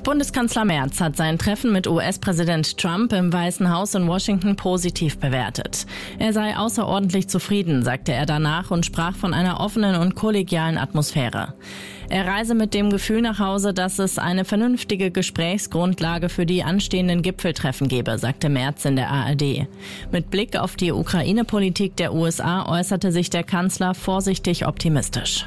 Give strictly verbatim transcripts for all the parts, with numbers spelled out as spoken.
Bundeskanzler Merz hat sein Treffen mit U S-Präsident Trump im Weißen Haus in Washington positiv bewertet. Er sei außerordentlich zufrieden, sagte er danach und sprach von einer offenen und kollegialen Atmosphäre. Er reise mit dem Gefühl nach Hause, dass es eine vernünftige Gesprächsgrundlage für die anstehenden Gipfeltreffen gebe, sagte Merz in der A R D. Mit Blick auf die Ukraine-Politik der U S A äußerte sich der Kanzler vorsichtig optimistisch.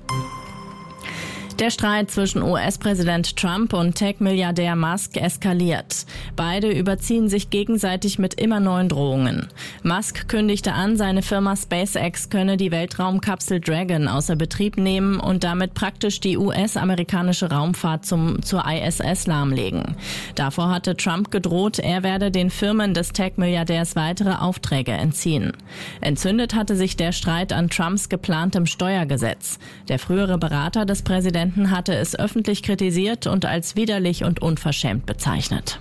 Der Streit zwischen U S-Präsident Trump und Tech-Milliardär Musk eskaliert. Beide überziehen sich gegenseitig mit immer neuen Drohungen. Musk kündigte an, seine Firma SpaceX könne die Weltraumkapsel Dragon außer Betrieb nehmen und damit praktisch die U S-amerikanische Raumfahrt zum, zur I S S lahmlegen. Davor hatte Trump gedroht, er werde den Firmen des Tech-Milliardärs weitere Aufträge entziehen. Entzündet hatte sich der Streit an Trumps geplantem Steuergesetz. Der frühere Berater des Präsidenten hatte es öffentlich kritisiert und als widerlich und unverschämt bezeichnet.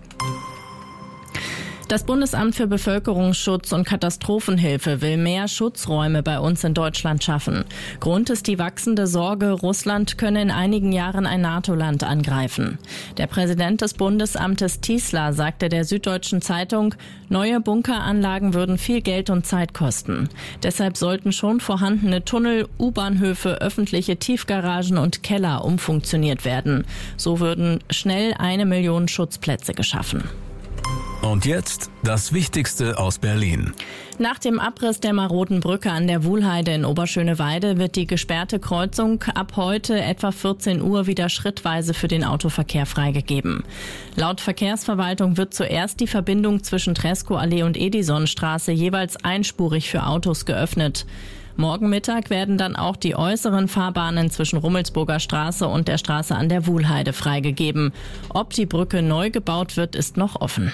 Das Bundesamt für Bevölkerungsschutz und Katastrophenhilfe will mehr Schutzräume bei uns in Deutschland schaffen. Grund ist die wachsende Sorge, Russland könne in einigen Jahren ein NATO-Land angreifen. Der Präsident des Bundesamtes Tiesler sagte der Süddeutschen Zeitung, neue Bunkeranlagen würden viel Geld und Zeit kosten. Deshalb sollten schon vorhandene Tunnel, U-Bahnhöfe, öffentliche Tiefgaragen und Keller umfunktioniert werden. So würden schnell eine Million Schutzplätze geschaffen. Und jetzt das Wichtigste aus Berlin. Nach dem Abriss der maroden Brücke an der Wuhlheide in Oberschöneweide wird die gesperrte Kreuzung ab heute etwa vierzehn Uhr wieder schrittweise für den Autoverkehr freigegeben. Laut Verkehrsverwaltung wird zuerst die Verbindung zwischen Treskow-Allee und Edisonstraße jeweils einspurig für Autos geöffnet. Morgen Mittag werden dann auch die äußeren Fahrbahnen zwischen Rummelsburger Straße und der Straße an der Wuhlheide freigegeben. Ob die Brücke neu gebaut wird, ist noch offen.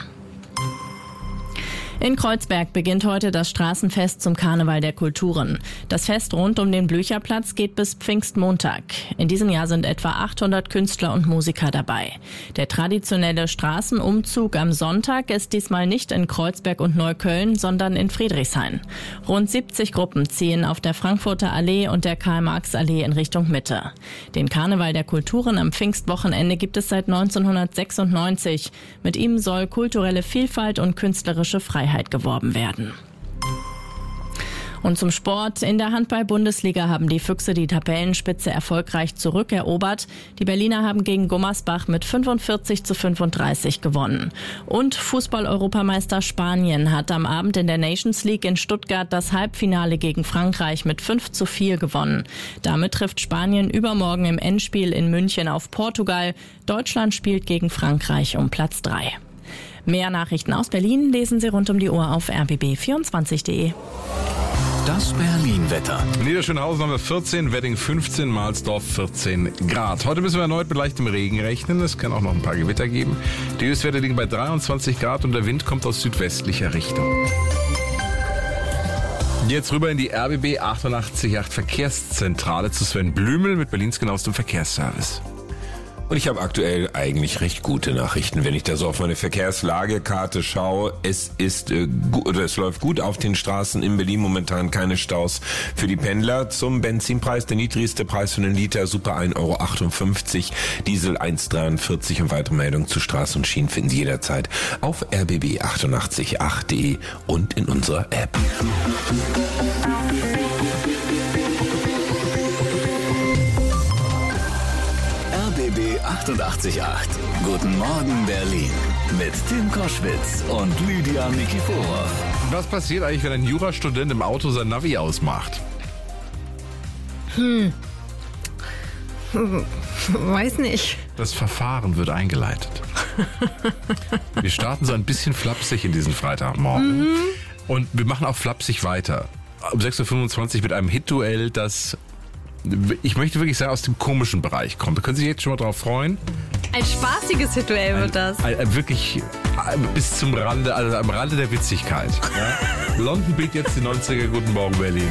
In Kreuzberg beginnt heute das Straßenfest zum Karneval der Kulturen. Das Fest rund um den Blücherplatz geht bis Pfingstmontag. In diesem Jahr sind etwa achthundert Künstler und Musiker dabei. Der traditionelle Straßenumzug am Sonntag ist diesmal nicht in Kreuzberg und Neukölln, sondern in Friedrichshain. Rund siebzig Gruppen ziehen auf der Frankfurter Allee und der Karl-Marx-Allee in Richtung Mitte. Den Karneval der Kulturen am Pfingstwochenende gibt es seit neunzehnhundertsechsundneunzig. Mit ihm soll kulturelle Vielfalt und künstlerische Freiheit geworben werden. Und zum Sport. In der Handball-Bundesliga haben die Füchse die Tabellenspitze erfolgreich zurückerobert. Die Berliner haben gegen Gummersbach mit fünfundvierzig zu fünfunddreißig gewonnen. Und Fußball-Europameister Spanien hat am Abend in der Nations League in Stuttgart das Halbfinale gegen Frankreich mit fünf zu vier gewonnen. Damit trifft Spanien übermorgen im Endspiel in München auf Portugal. Deutschland spielt gegen Frankreich um Platz drei. Mehr Nachrichten aus Berlin lesen Sie rund um die Uhr auf r b b vierundzwanzig punkt de. Das Berlin-Wetter. Niederschönhausen haben wir vierzehn, Wedding fünfzehn, Mahlsdorf vierzehn Grad. Heute müssen wir erneut mit leichtem Regen rechnen. Es kann auch noch ein paar Gewitter geben. Die Höchstwerte liegen bei dreiundzwanzig Grad und der Wind kommt aus südwestlicher Richtung. Jetzt rüber in die R B B achtundachtzig Komma acht Verkehrszentrale zu Sven Blümel mit Berlins genauestem Verkehrsservice. Und ich habe aktuell eigentlich recht gute Nachrichten, wenn ich da so auf meine Verkehrslagekarte schaue. Es ist äh, gut, oder es läuft gut auf den Straßen in Berlin, momentan keine Staus für die Pendler. Zum Benzinpreis, der niedrigste Preis für einen Liter, Super ein Euro achtundfünfzig, Diesel eins Euro dreiundvierzig und weitere Meldungen zu Straßen und Schienen finden Sie jederzeit auf r b b achtundachtzig Komma acht punkt de und in unserer App. R B B achtundachtzig Komma acht. Guten Morgen Berlin. Mit Tim Koschwitz und Lydia Nikiforov. Was passiert eigentlich, wenn ein Jurastudent im Auto sein Navi ausmacht? Hm. Weiß nicht. Das Verfahren wird eingeleitet. Wir starten so ein bisschen flapsig in diesen Freitagmorgen. Mhm. Und wir machen auch flapsig weiter. Um sechs Uhr fünfundzwanzig mit einem Hit-Duell, das, ich möchte wirklich sagen, aus dem komischen Bereich kommt. Da können Sie sich jetzt schon mal drauf freuen. Ein spaßiges Ritual wird das. Ein, ein, wirklich bis zum Rande, also am Rande der Witzigkeit. Ja? London Beat jetzt die neunziger. Guten Morgen Berlin.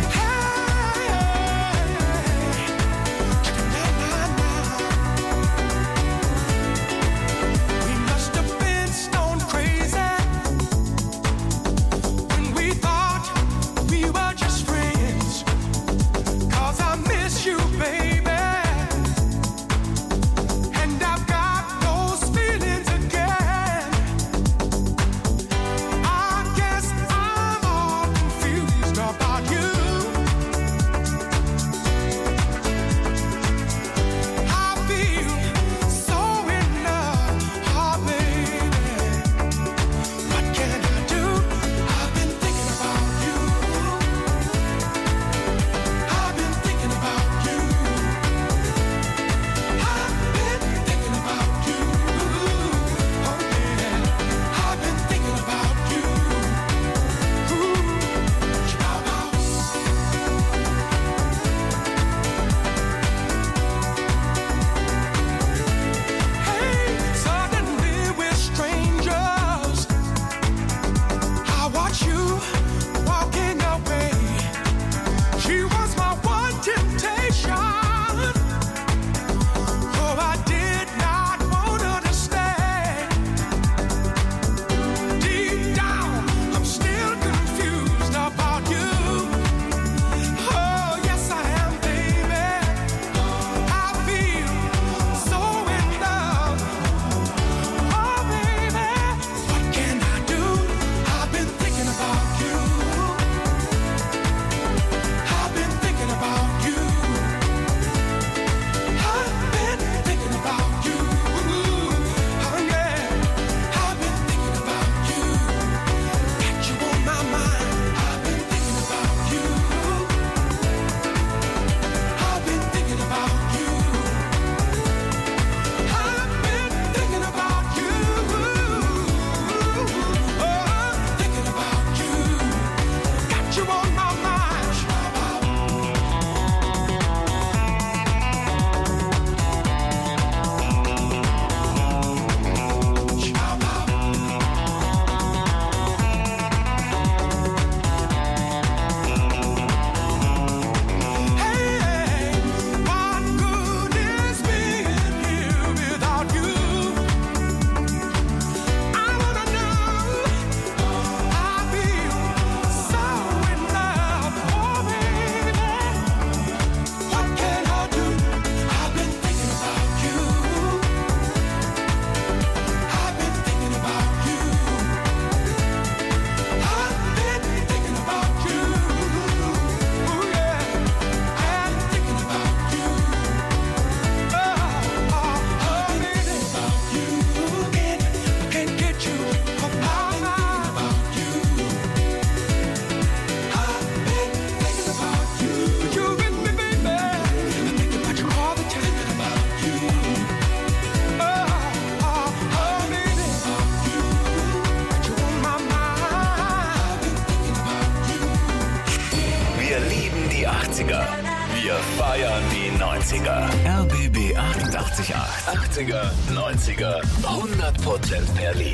neunziger. R B B achtundachtzig Komma acht. achtziger, neunziger, hundert Prozent Berlin.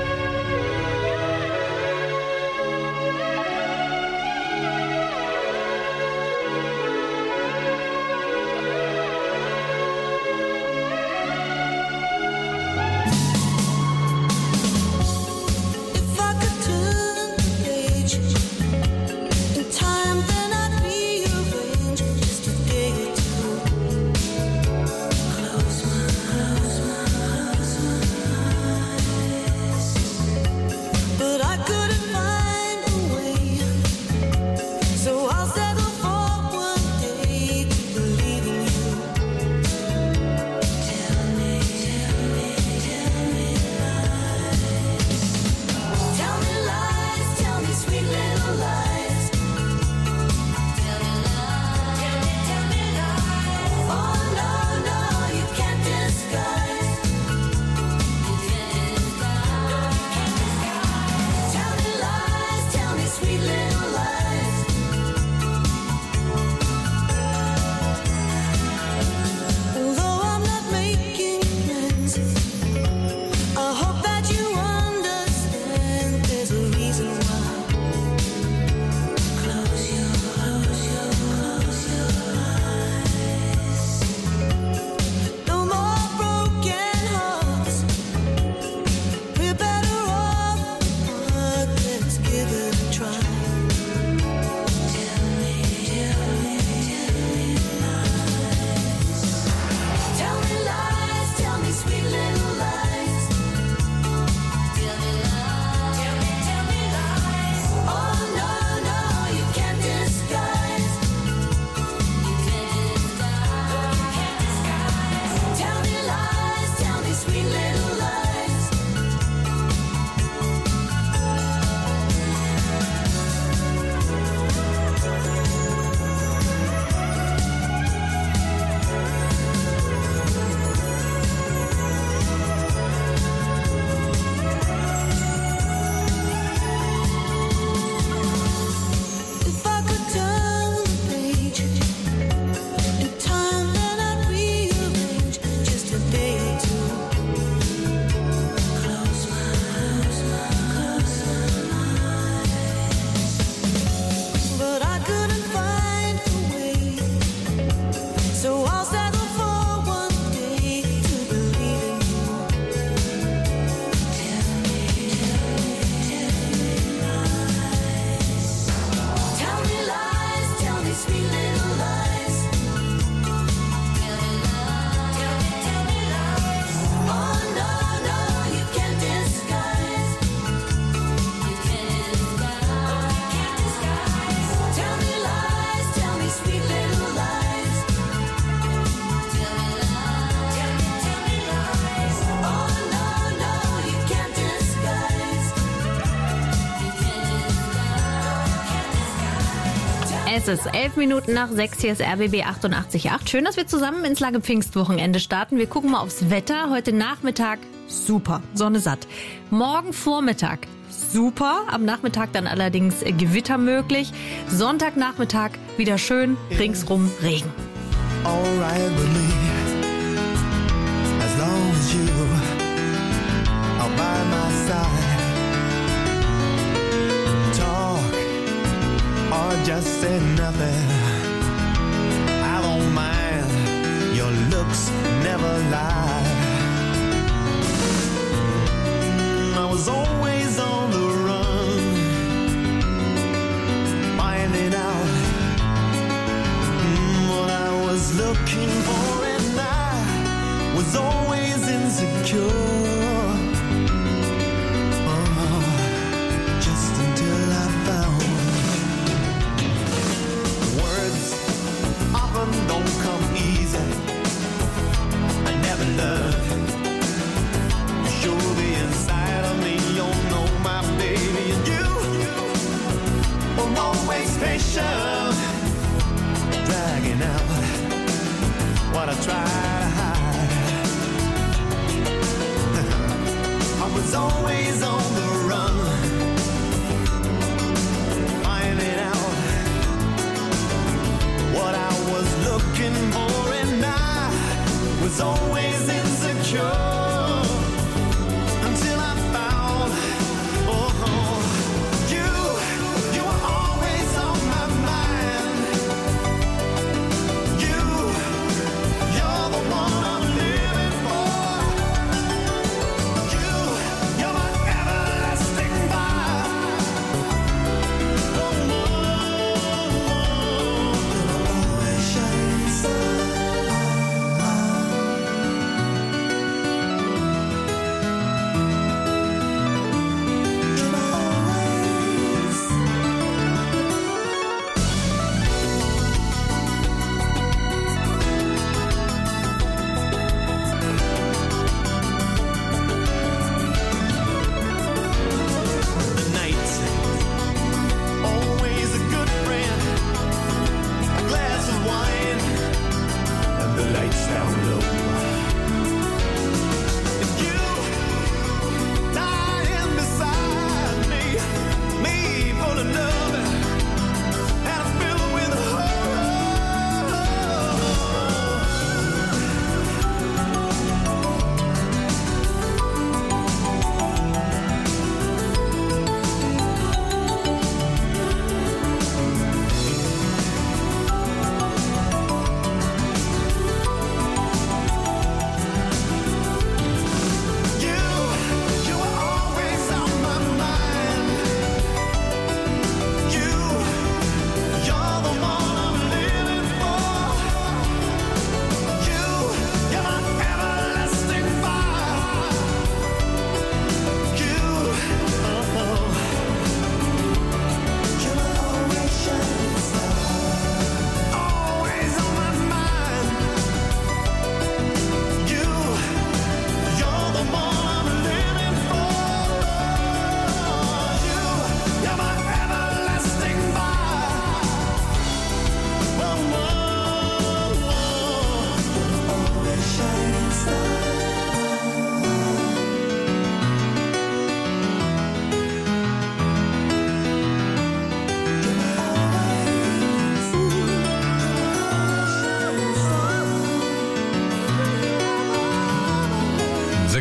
Es ist elf Minuten nach sechs, hier ist R B B achtundachtzig Komma acht. Schön, dass wir zusammen ins lange Pfingstwochenende starten. Wir gucken mal aufs Wetter. Heute Nachmittag super, Sonne satt. Morgen Vormittag super, am Nachmittag dann allerdings Gewitter möglich. Sonntagnachmittag wieder schön, ringsrum Regen. All right with me, as long as you are by my side. Or just say nothing. I don't mind. Your looks never lie. I was always on the run, finding out what I was looking for, and I was always insecure. Don't come easy. I never learned to show the inside of me. You know my baby, and you were always patient, dragging out what I tried to hide. I was always on the run, finding out what I was looking for, and I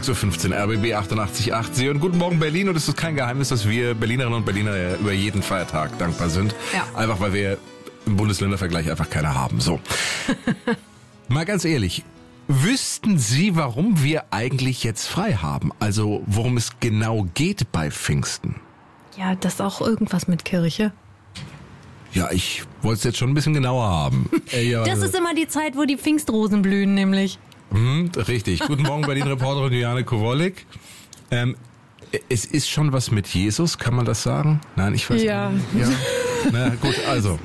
sechs Uhr fünfzehn, R B B achtundachtzig Komma acht. Sie hören Guten Morgen Berlin und es ist kein Geheimnis, dass wir Berlinerinnen und Berliner über jeden Feiertag dankbar sind. Ja. Einfach weil wir im Bundesländervergleich einfach keine haben. So. Mal ganz ehrlich, wüssten Sie, warum wir eigentlich jetzt frei haben? Also worum es genau geht bei Pfingsten? Ja, das ist auch irgendwas mit Kirche. Ja, ich wollte es jetzt schon ein bisschen genauer haben. Äh, ja, Das ist immer die Zeit, wo die Pfingstrosen blühen, nämlich. Hm, richtig. Guten Morgen, Berlin-Reporterin Juliane Kowalik. Ähm, es ist schon was mit Jesus, kann man das sagen? Nein, ich weiß Ja. nicht. Ja. Na gut, also.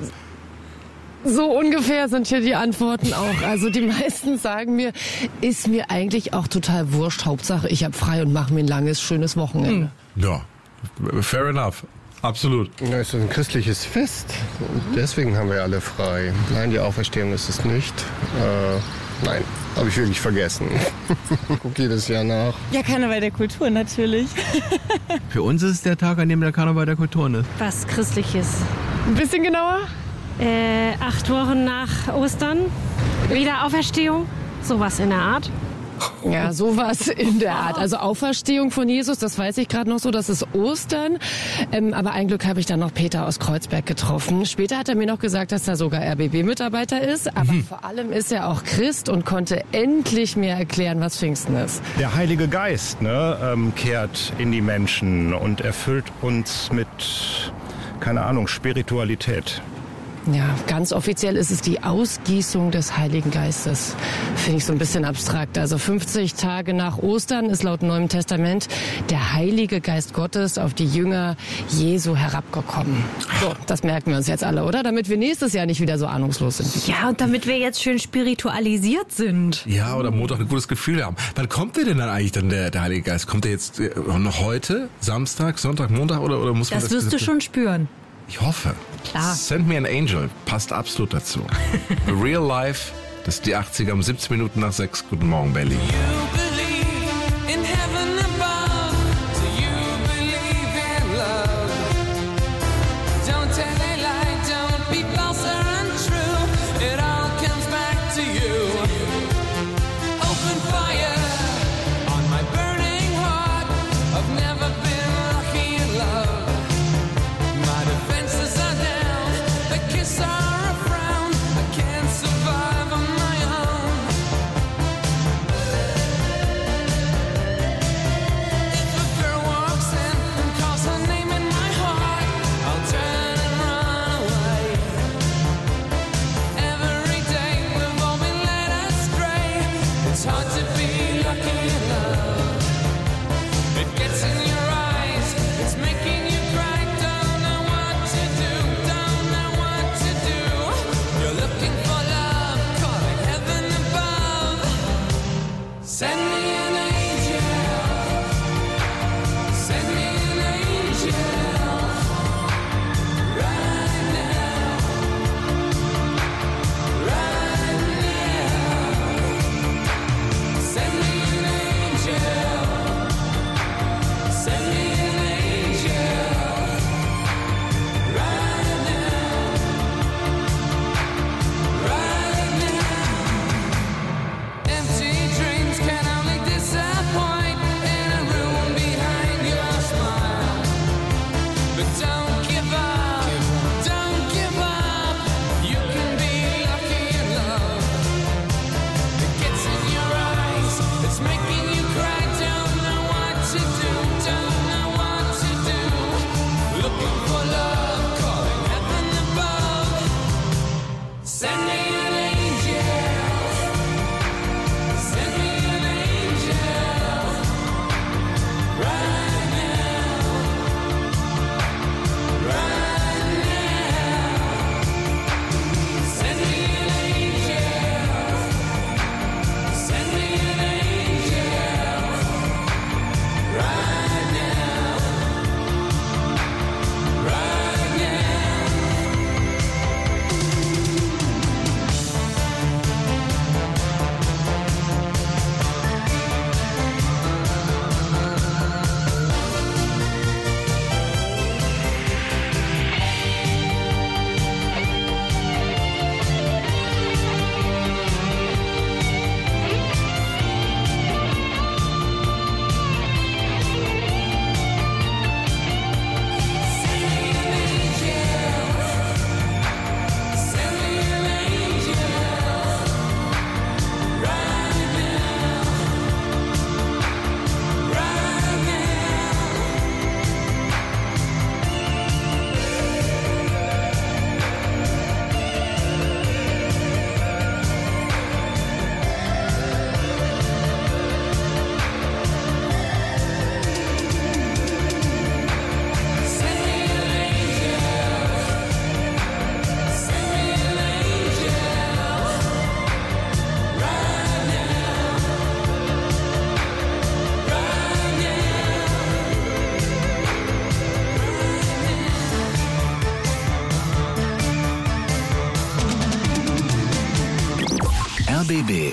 So ungefähr sind hier die Antworten auch. Also die meisten sagen mir, ist mir eigentlich auch total wurscht. Hauptsache, ich habe frei und mache mir ein langes, schönes Wochenende. Ja, fair enough. Absolut. Ja, es ist ein christliches Fest. Und deswegen haben wir alle frei. Nein, die Auferstehung ist es nicht. Äh, nein, habe ich wirklich vergessen. Guck jedes Jahr nach. Ja, Karneval der Kultur natürlich. Für uns ist es der Tag, an dem der Karneval der Kulturen ist. Was Christliches. Ein bisschen genauer? Äh, acht Wochen nach Ostern. Wiederauferstehung. Sowas in der Art. Ja, sowas in der Art. Also Auferstehung von Jesus, das weiß ich gerade noch so, das ist Ostern. Ähm, aber ein Glück habe ich dann noch Peter aus Kreuzberg getroffen. Später hat er mir noch gesagt, dass er sogar R B B-Mitarbeiter ist. Aber mhm. vor allem ist er auch Christ und konnte endlich mir erklären, was Pfingsten ist. Der Heilige Geist ne, ähm, kehrt in die Menschen und erfüllt uns mit, keine Ahnung, Spiritualität. Ja, ganz offiziell ist es die Ausgießung des Heiligen Geistes. Finde ich so ein bisschen abstrakt. Also fünfzig Tage nach Ostern ist laut Neuem Testament der Heilige Geist Gottes auf die Jünger Jesu herabgekommen. So, das merken wir uns jetzt alle, oder? Damit wir nächstes Jahr nicht wieder so ahnungslos sind. Ja, und damit wir jetzt schön spiritualisiert sind. Ja, oder Montag ein gutes Gefühl haben. Wann kommt der denn dann eigentlich dann der, der Heilige Geist? Kommt der jetzt äh, noch heute? Samstag, Sonntag, Montag oder, oder muss man Das das... wirst du schon spüren. Ich hoffe. Klar. Send me an Angel. Passt absolut dazu. The Real Life, das ist die achtziger um siebzehn Minuten nach sechs. Guten Morgen, Berlin.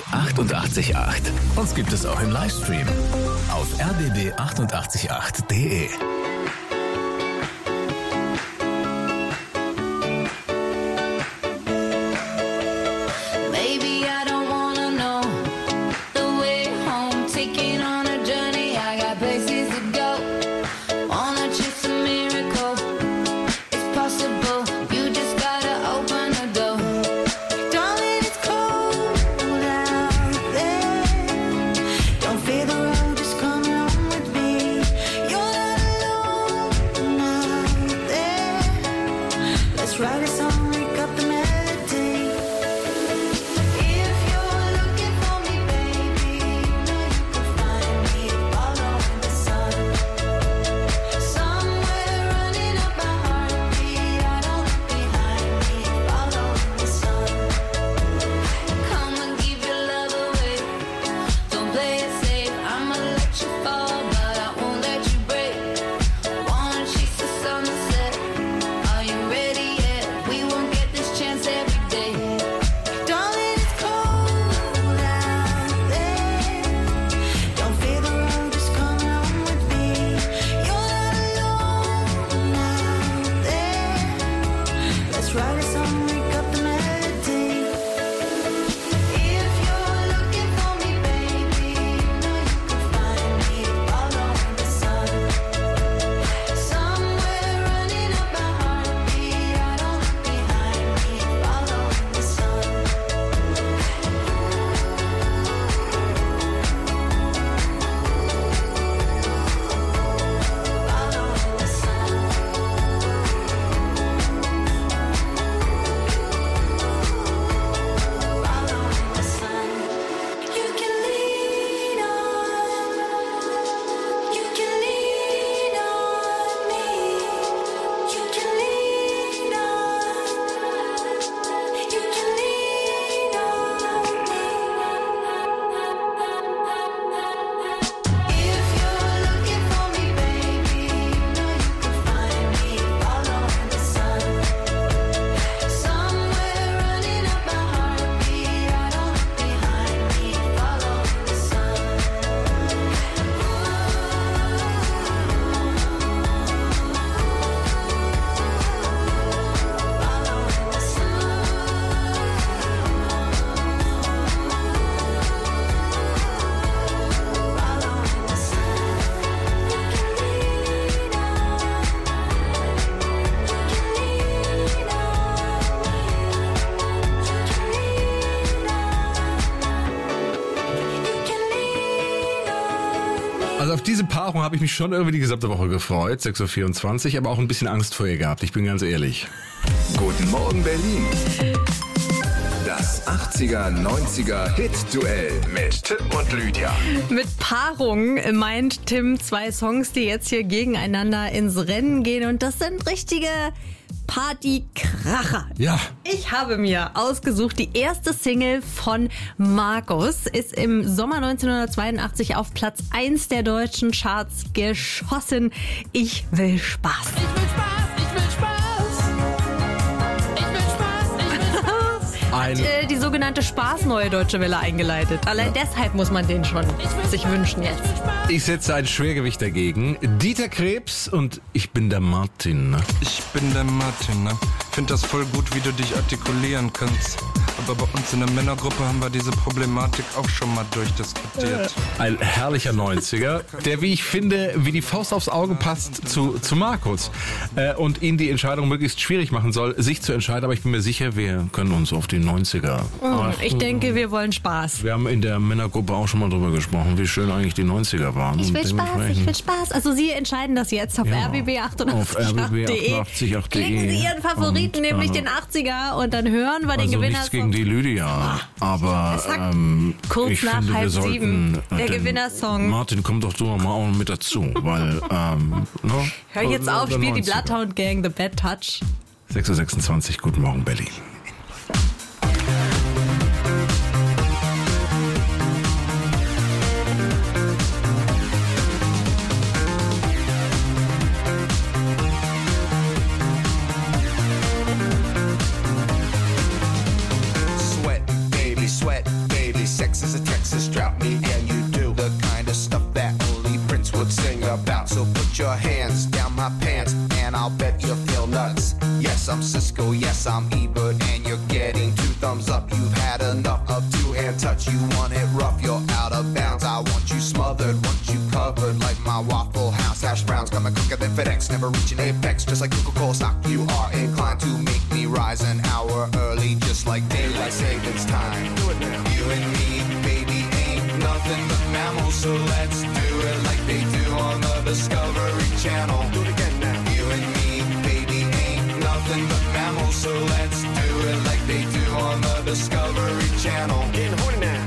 achtundachtzig Komma acht. Uns gibt es auch im Livestream auf r b b achtundachtzig Komma acht punkt d e. Also auf diese Paarung habe ich mich schon irgendwie die gesamte Woche gefreut, sechs Uhr vierundzwanzig, aber auch ein bisschen Angst vor ihr gehabt, ich bin ganz ehrlich. Guten Morgen Berlin. Das achtziger, neunziger Hit-Duell mit Tim und Lydia. Mit Paarung meint Tim zwei Songs, die jetzt hier gegeneinander ins Rennen gehen. Und das sind richtige Partykracher. Ja. Ich habe mir ausgesucht, die erste Single von Markus ist im Sommer neunzehnhundertzweiundachtzig auf Platz eins der deutschen Charts geschossen. Ich will Spaß. Ich will Spaß, ich will Spaß. Hat äh, die sogenannte Spaß-Neue Deutsche Welle eingeleitet. Allein ja. deshalb muss man den schon sich wünschen jetzt. Ich setze ein Schwergewicht dagegen. Dieter Krebs und ich bin der Martin. Ne? Ich bin der Martin. Ne? Ich finde das voll gut, wie du dich artikulieren kannst. Aber bei uns in der Männergruppe haben wir diese Problematik auch schon mal durchdiskutiert. Ein herrlicher neunziger, der, wie ich finde, wie die Faust aufs Auge passt zu, zu Markus. Äh, und ihn die Entscheidung möglichst schwierig machen soll, sich zu entscheiden. Aber ich bin mir sicher, wir können uns auf die neunziger. Oh, ich denke, wir wollen Spaß. Wir haben in der Männergruppe auch schon mal drüber gesprochen, wie schön eigentlich die neunziger waren. Ich will Spaß, ich will Spaß. Also Sie entscheiden das jetzt auf ja, R B B achtundachtzig Punkt acht punkt de. Klicken Sie Ihren Favoriten, und, nämlich äh, den achtziger, und dann hören wir also den Gewinner. Nichts gegen die Lydia, aber ähm, kurz ich nach finde, halb wir sollten, sieben, der den, Gewinnersong. Martin, komm doch du mal auch mit dazu, weil ähm, ne? Hör jetzt auf, spiel die Bloodhound Gang, The Bad Touch. sechs Uhr sechsundzwanzig, guten Morgen Berlin. Sweat, baby, about. So put your hands down my pants and I'll bet you feel nuts. Yes, I'm Cisco, yes, I'm Ebert, and you're getting two thumbs up. You've had enough of two-hand touch. You want it rough, you're out of bounds. I want you smothered, want you covered like my Waffle House hash browns. Coming quicker than FedEx, never reaching apex. Just like Coca-Cola stock, you are inclined to make me rise an hour early, just like daylight savings time. Do it now. You and me, baby, ain't nothing but mammals, so let's do it like they do on the Discovery Channel. Do it again now. You and me, baby, ain't nothing but mammals, so let's do it like they do on the Discovery Channel. Getting horny now.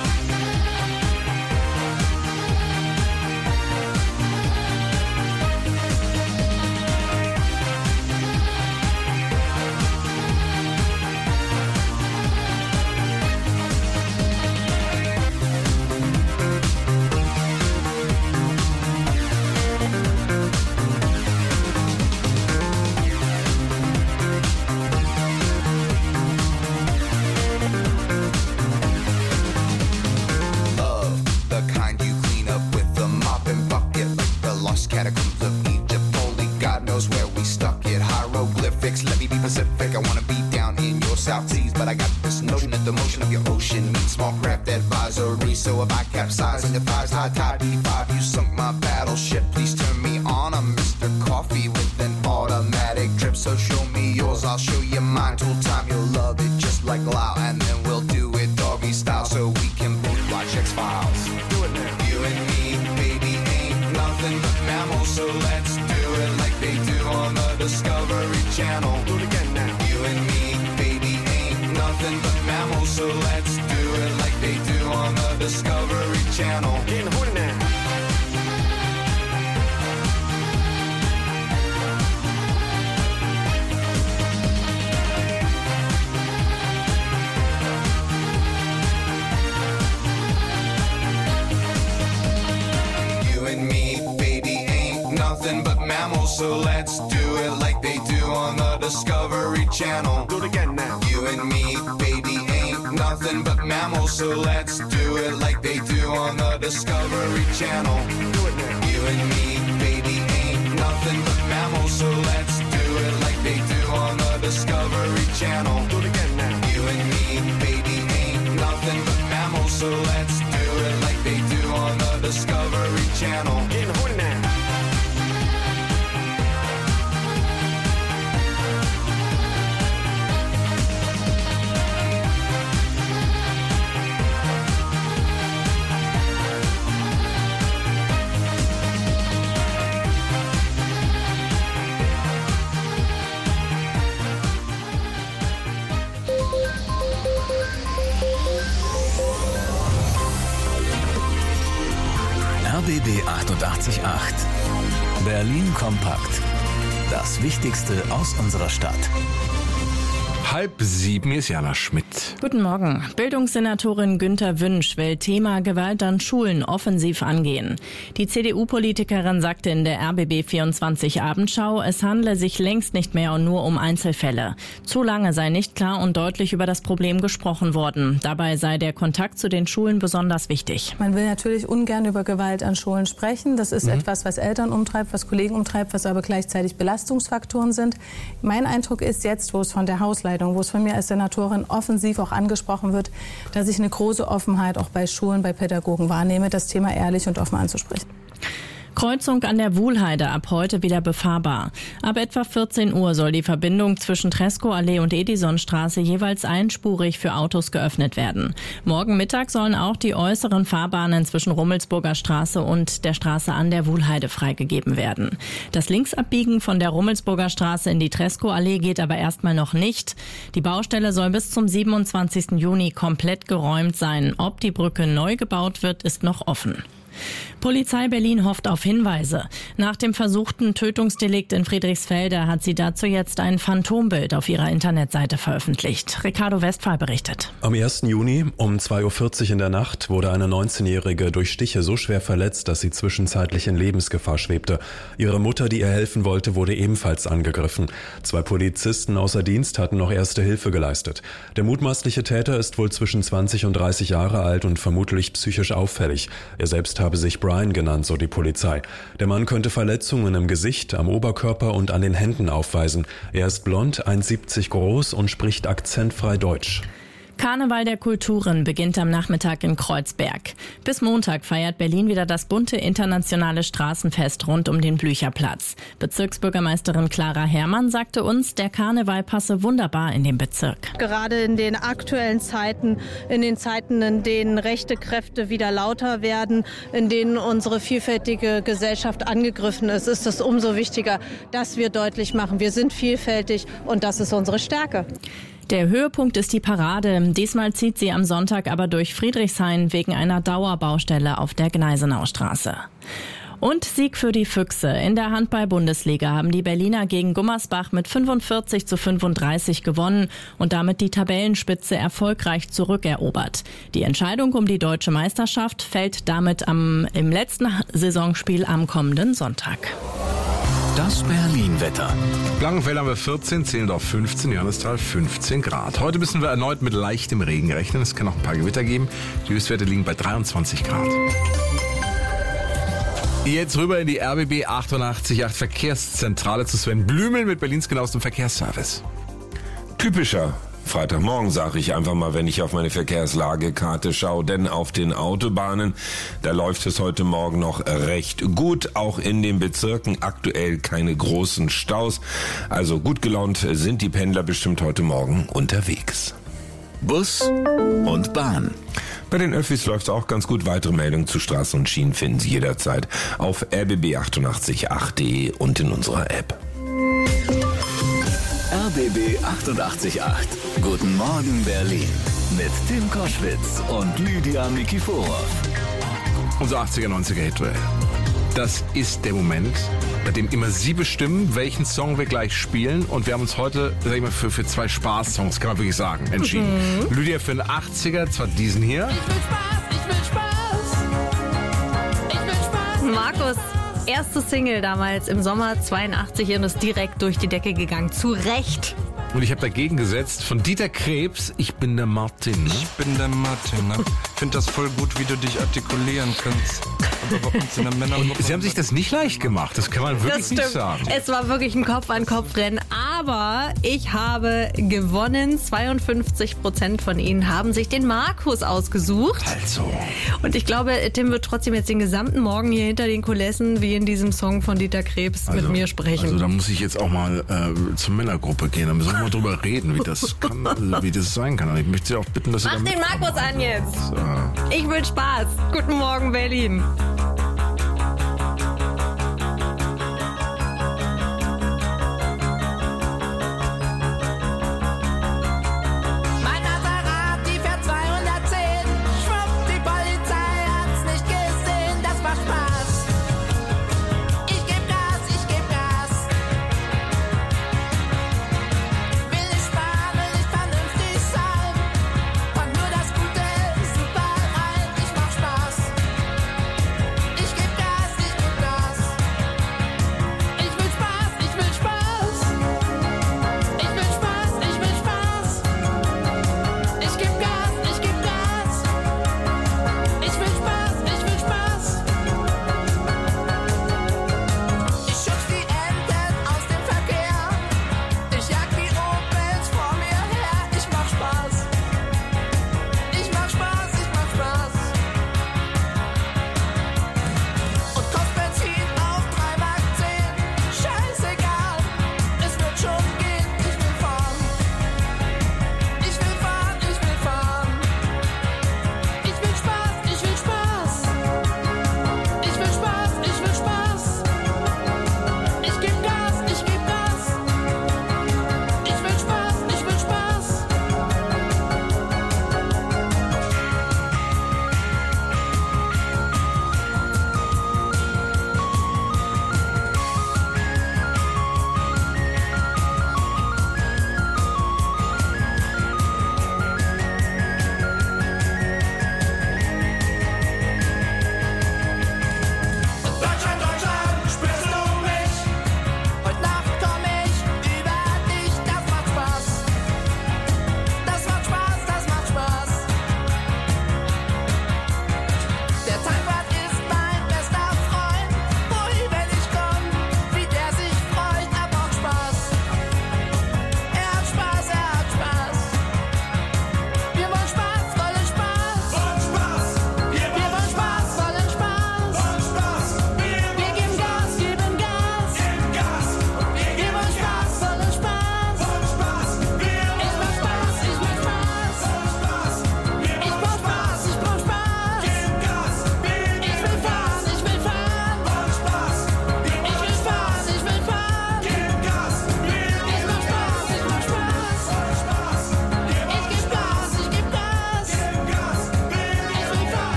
Catacombs of Egypt, only God knows where we stuck it. Hieroglyphics, let me be Pacific. I wanna be down in your South Seas, but I got this notion that the motion of your ocean means small craft advisory. So if I capsize on your thighs, high tide B five, you sunk my battleship. Please turn me on. I'm Mister Coffee with an automatic drip. So show me yours, I'll show you mine. Tool time, you'll love it just like Lao, and then we'll do it doggy style, so we can both watch X-Files. Do it now. You and me, baby, ain't nothing but mammals, so let's do it like they do on the Discovery Channel. Do it again now. You and me, baby, ain't nothing but mammals, so let's do it like they do on the Discovery Channel. Getting horny now. But mammals, so let's do it like they do on the Discovery Channel. Do it again now. You and me, baby, ain't nothing but mammals, so let's do it like they do on the Discovery Channel. Do it now. You and me, baby, ain't nothing but mammals, so let's do it like they do on the Discovery Channel. Do it again now. You and me, baby, ain't nothing but mammals, so let's do it like they do on the Discovery Channel. Getting horny now. R B B achtundachtzig Komma acht. Berlin kompakt. Das Wichtigste aus unserer Stadt. Halb sieben, hier ist Jana Schmidt. Guten Morgen. Bildungssenatorin Günther Wünsch will Thema Gewalt an Schulen offensiv angehen. Die C D U-Politikerin sagte in der R B B vierundzwanzig Abendschau, es handle sich längst nicht mehr nur um Einzelfälle. Zu lange sei nicht klar und deutlich über das Problem gesprochen worden. Dabei sei der Kontakt zu den Schulen besonders wichtig. Man will natürlich ungern über Gewalt an Schulen sprechen. Das ist mhm. etwas, was Eltern umtreibt, was Kollegen umtreibt, was aber gleichzeitig Belastungsfaktoren sind. Mein Eindruck ist jetzt, wo es von der Hausleitung, wo es von mir als Senatorin offensiv auch angesprochen wird, dass ich eine große Offenheit auch bei Schulen, bei Pädagogen wahrnehme, das Thema ehrlich und offen anzusprechen. Kreuzung an der Wuhlheide ab heute wieder befahrbar. Ab etwa vierzehn Uhr soll die Verbindung zwischen Treskow-Allee und Edisonstraße jeweils einspurig für Autos geöffnet werden. Morgen Mittag sollen auch die äußeren Fahrbahnen zwischen Rummelsburger Straße und der Straße an der Wuhlheide freigegeben werden. Das Linksabbiegen von der Rummelsburger Straße in die Treskow-Allee geht aber erstmal noch nicht. Die Baustelle soll bis zum siebenundzwanzigsten Juni komplett geräumt sein. Ob die Brücke neu gebaut wird, ist noch offen. Polizei Berlin hofft auf Hinweise. Nach dem versuchten Tötungsdelikt in Friedrichsfelde hat sie dazu jetzt ein Phantombild auf ihrer Internetseite veröffentlicht. Ricardo Westphal berichtet. Am ersten Juni um zwei Uhr vierzig in der Nacht wurde eine neunzehnjährige durch Stiche so schwer verletzt, dass sie zwischenzeitlich in Lebensgefahr schwebte. Ihre Mutter, die ihr helfen wollte, wurde ebenfalls angegriffen. Zwei Polizisten außer Dienst hatten noch erste Hilfe geleistet. Der mutmaßliche Täter ist wohl zwischen zwanzig und dreißig Jahre alt und vermutlich psychisch auffällig. Er selbst habe sich O'Brien genannt, so die Polizei. Der Mann könnte Verletzungen im Gesicht, am Oberkörper und an den Händen aufweisen. Er ist blond, eins Komma siebzig groß und spricht akzentfrei Deutsch. Karneval der Kulturen beginnt am Nachmittag in Kreuzberg. Bis Montag feiert Berlin wieder das bunte internationale Straßenfest rund um den Blücherplatz. Bezirksbürgermeisterin Clara Herrmann sagte uns, der Karneval passe wunderbar in den Bezirk. Gerade in den aktuellen Zeiten, in den Zeiten, in denen rechte Kräfte wieder lauter werden, in denen unsere vielfältige Gesellschaft angegriffen ist, ist es umso wichtiger, dass wir deutlich machen, wir sind vielfältig und das ist unsere Stärke. Der Höhepunkt ist die Parade. Diesmal zieht sie am Sonntag aber durch Friedrichshain wegen einer Dauerbaustelle auf der Gneisenaustraße. Und Sieg für die Füchse. In der Handball-Bundesliga haben die Berliner gegen Gummersbach mit fünfundvierzig zu fünfunddreißig gewonnen und damit die Tabellenspitze erfolgreich zurückerobert. Die Entscheidung um die deutsche Meisterschaft fällt damit am, im letzten Saisonspiel am kommenden Sonntag. Das Berlin-Wetter. Langenfeld haben wir vierzehn, Zehlendorf fünfzehn, Johannisthal fünfzehn Grad. Heute müssen wir erneut mit leichtem Regen rechnen. Es kann noch ein paar Gewitter geben. Die Höchstwerte liegen bei dreiundzwanzig Grad. Jetzt rüber in die R B B achtundachtzig Komma acht Verkehrszentrale zu Sven Blümel mit Berlins genauestem Verkehrsservice. Typischer Freitagmorgen, sage ich einfach mal, wenn ich auf meine Verkehrslagekarte schaue, denn auf den Autobahnen, da läuft es heute Morgen noch recht gut, auch in den Bezirken aktuell keine großen Staus, also gut gelaunt sind die Pendler bestimmt heute Morgen unterwegs. Bus und Bahn. Bei den Öffis läuft es auch ganz gut. Weitere Meldungen zu Straßen und Schienen finden Sie jederzeit auf r b b achtundachtzig Komma acht punkt de und in unserer App. R B B achtundachtzig Komma acht. Guten Morgen Berlin. Mit Tim Koschwitz und Lydia Nikiforov. Unser achtziger, neunziger Hitduell. Das ist der Moment, bei dem immer Sie bestimmen, welchen Song wir gleich spielen. Und wir haben uns heute, sag ich mal, für, für zwei Spaß-Songs, kann man wirklich sagen, entschieden. Mhm. Lydia für den achtziger, zwar diesen hier. Ich will Spaß, ich will Spaß. Ich will Spaß. Markus, erste Single damals im Sommer zweiundachtzig und ist direkt durch die Decke gegangen. Zu Recht. Und ich habe dagegen gesetzt von Dieter Krebs, ich bin der Martin. Ne? Ich bin der Martin. Ne? Ich finde das voll gut, wie du dich artikulieren kannst. Aber bei uns in der Männergruppe. Sie haben sich das nicht leicht gemacht, das kann man wirklich nicht sagen. Es war wirklich ein Kopf-an-Kopf-Rennen, aber ich habe gewonnen. zweiundfünfzig Prozent von Ihnen haben sich den Markus ausgesucht. Also. Und ich glaube, Tim wird trotzdem jetzt den gesamten Morgen hier hinter den Kulissen, wie in diesem Song von Dieter Krebs, also, mit mir sprechen. Also da muss ich jetzt auch mal äh, zur Männergruppe gehen, da müssen wir mal drüber reden, wie das kann, also, wie das sein kann. Und ich möchte Sie auch bitten, dass Sie Mach den Markus an also, jetzt. So. Ich will Spaß. Guten Morgen, Berlin.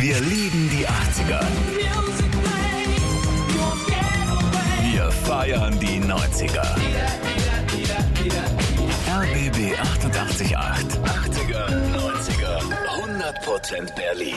Wir lieben die achtziger. Wir feiern die neunziger. R B B achtundachtzig Komma acht. achtziger, neunziger, hundert Prozent Berlin.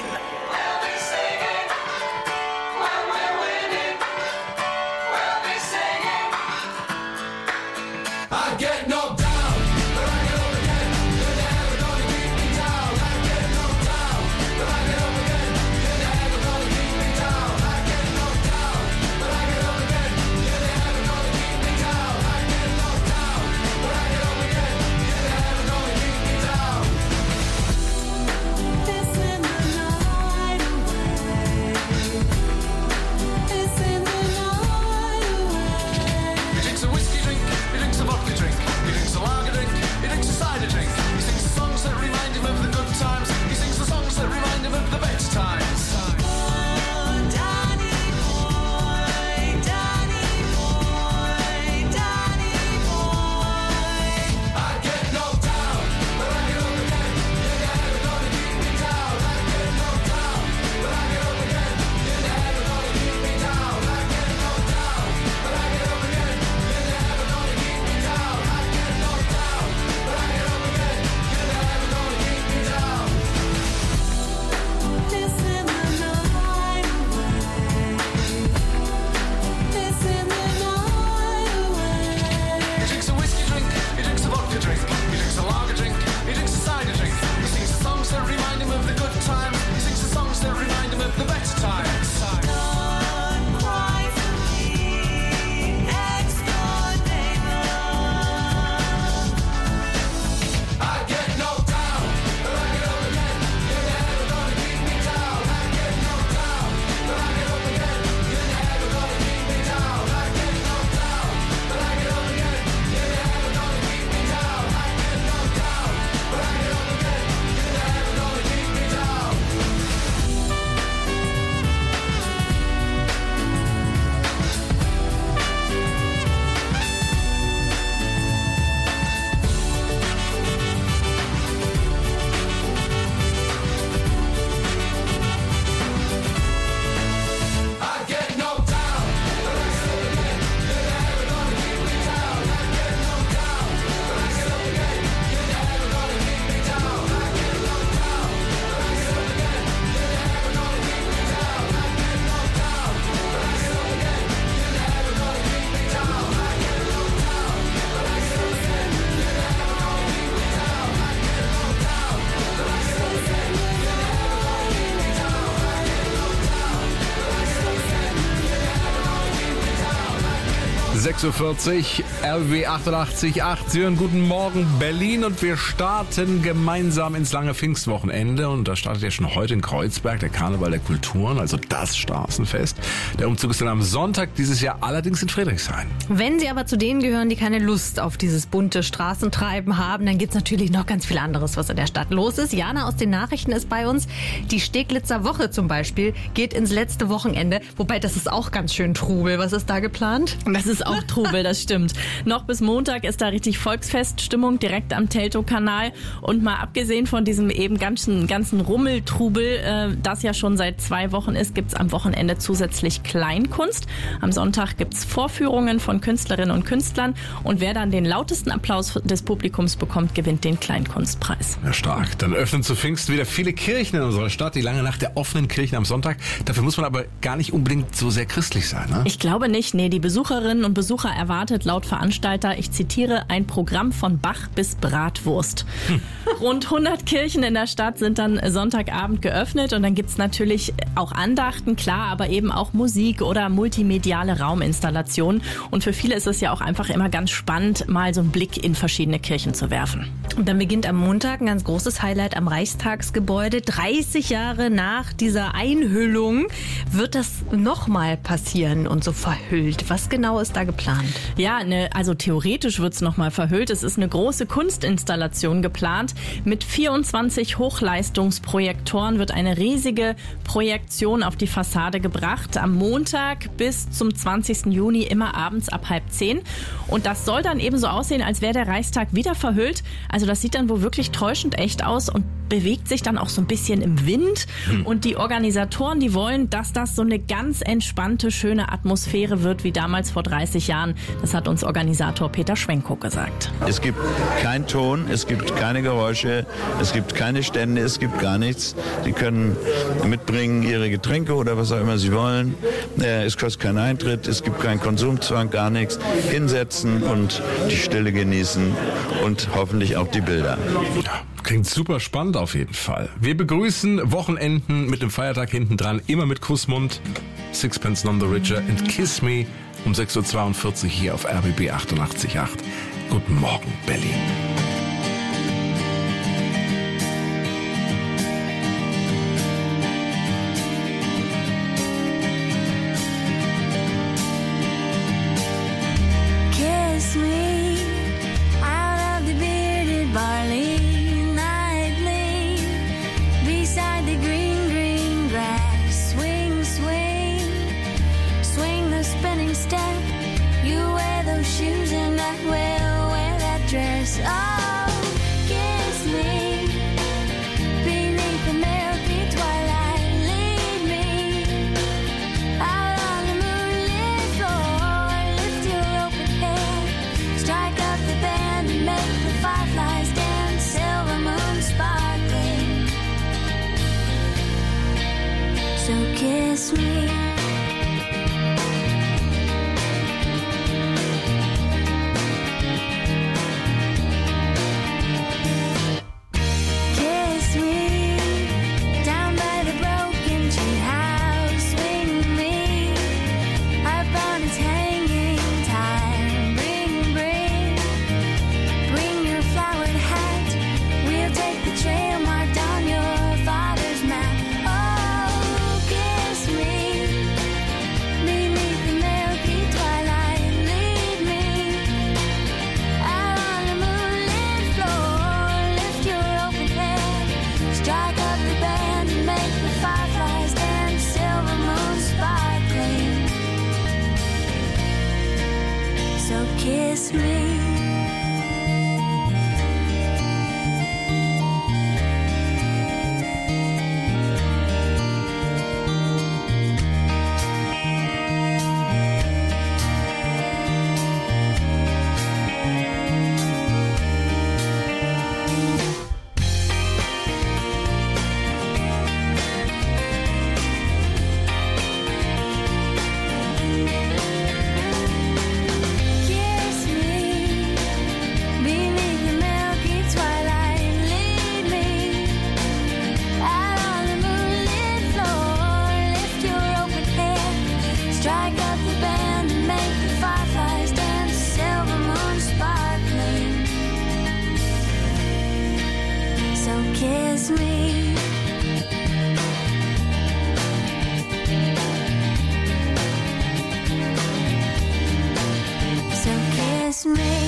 sechs Uhr vierzig, R B B achtundachtzig Komma acht. Sie hören Guten Morgen Berlin und wir starten gemeinsam ins lange Pfingstwochenende. Und da startet ja schon heute in Kreuzberg der Karneval der Kulturen, also das Straßenfest. Der Umzug ist dann am Sonntag dieses Jahr allerdings in Friedrichshain. Wenn Sie aber zu denen gehören, die keine Lust auf dieses bunte Straßentreiben haben, dann gibt's natürlich noch ganz viel anderes, was in der Stadt los ist. Jana aus den Nachrichten ist bei uns. Die Steglitzer Woche zum Beispiel geht ins letzte Wochenende. Wobei, das ist auch ganz schön Trubel. Was ist da geplant? Das ist auch Trubel, das stimmt. Noch bis Montag ist da richtig Volksfeststimmung direkt am Teltow-Kanal. Und mal abgesehen von diesem eben ganzen, ganzen Rummeltrubel, äh, das ja schon seit zwei Wochen ist, gibt's am Wochenende zusätzlich Kleinkunst. Am Sonntag gibt's Vorführungen von Künstlerinnen und Künstlern. Und wer dann den lautesten Applaus des Publikums bekommt, gewinnt den Kleinkunstpreis. Ja, stark. Dann öffnen zu Pfingsten wieder viele Kirchen in unserer Stadt. Die lange Nacht der offenen Kirchen am Sonntag. Dafür muss man aber gar nicht unbedingt so sehr christlich sein, ne? Ich glaube nicht. Nee, die Besucherinnen und Besucher erwartet laut Veranstalter, ich zitiere, ein Programm von Bach bis Bratwurst. Hm. Rund hundert Kirchen in der Stadt sind dann Sonntagabend geöffnet und dann gibt's natürlich auch Andachten, klar, aber eben auch Musik oder multimediale Rauminstallationen. Und für viele ist es ja auch einfach immer ganz spannend, mal so einen Blick in verschiedene Kirchen zu werfen. Und dann beginnt am Montag ein ganz großes Highlight am Reichstagsgebäude. dreißig Jahre nach dieser Einhüllung wird das nochmal passieren und so verhüllt. Was genau ist da geplant? Ja, ne, also theoretisch wird's nochmal verhüllt. Es ist eine große Kunstinstallation geplant. Mit vierundzwanzig Hochleistungsprojektoren wird eine riesige Projektion auf die Fassade gebracht. Am Montag bis zum zwanzigsten Juni immer abends ab halb zehn. Und das soll dann eben so aussehen, als wäre der Reichstag wieder verhüllt. Also das sieht dann wohl wirklich täuschend echt aus. Und bewegt sich dann auch so ein bisschen im Wind. Hm. Und die Organisatoren, die wollen, dass das so eine ganz entspannte, schöne Atmosphäre wird wie damals vor dreißig Jahren. Das hat uns Organisator Peter Schwenkow gesagt. Es gibt keinen Ton, es gibt keine Geräusche, es gibt keine Stände, es gibt gar nichts. Sie können mitbringen ihre Getränke oder was auch immer sie wollen. Es kostet keinen Eintritt, es gibt keinen Konsumzwang, gar nichts. Hinsetzen und die Stille genießen und hoffentlich auch die Bilder. Klingt super spannend auf jeden Fall. Wir begrüßen Wochenenden mit dem Feiertag hinten dran, immer mit Kussmund, Sixpence None the Richer and Kiss Me um sechs Uhr zweiundvierzig hier auf R B B achtundachtzig Komma acht. Guten Morgen, Berlin. Kiss me out of the bearded barley. Beside the green, green grass, swing, swing, swing the spinning step. You wear those shoes and I will wear that dress. Oh, kiss me beneath the milky twilight. Lead me out on the moonlit floor. Lift your open head, strike up the band and make the fireflies dance. Silver moon sparkling. So kiss me. Kiss me down by the broken tree house. Swing me up on its hanging time. Bring, bring, bring your flowered hat. We'll take the trail marked on your father's map. So kiss me. Kiss me. So kiss me.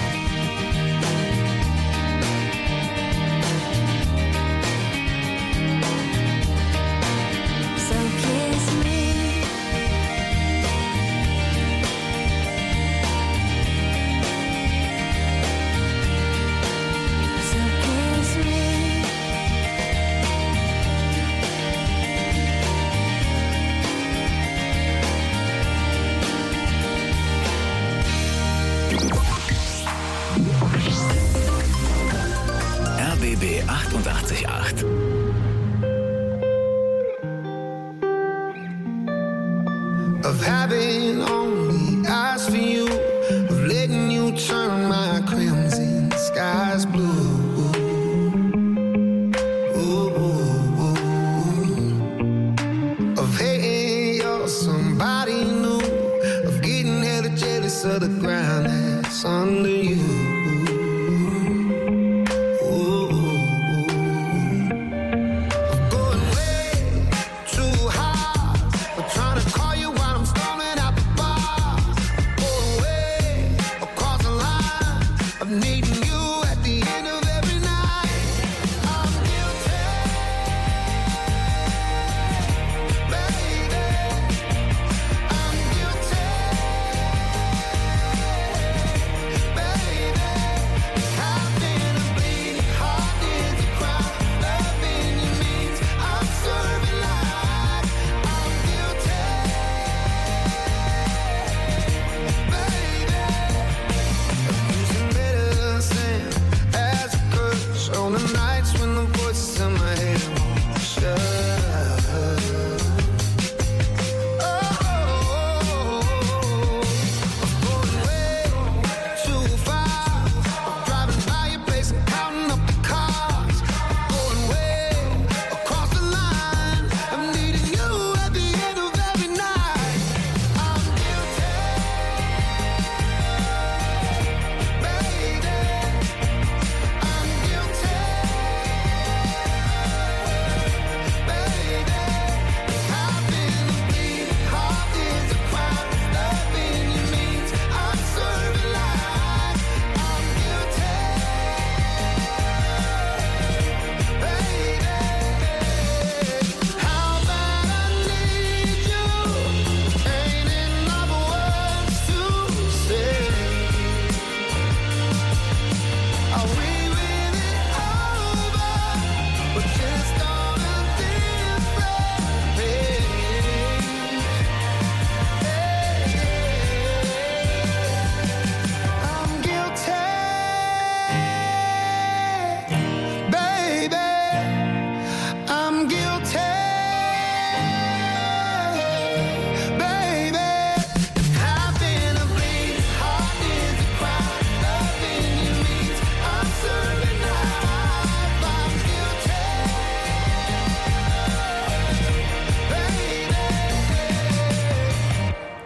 R B B achtundachtzig Komma acht. Of having only eyes for you, of letting you turn my crimson skies blue. Ooh, ooh, ooh. Of hating you're somebody new, of getting hella jealous of the ground that's under you. Baby,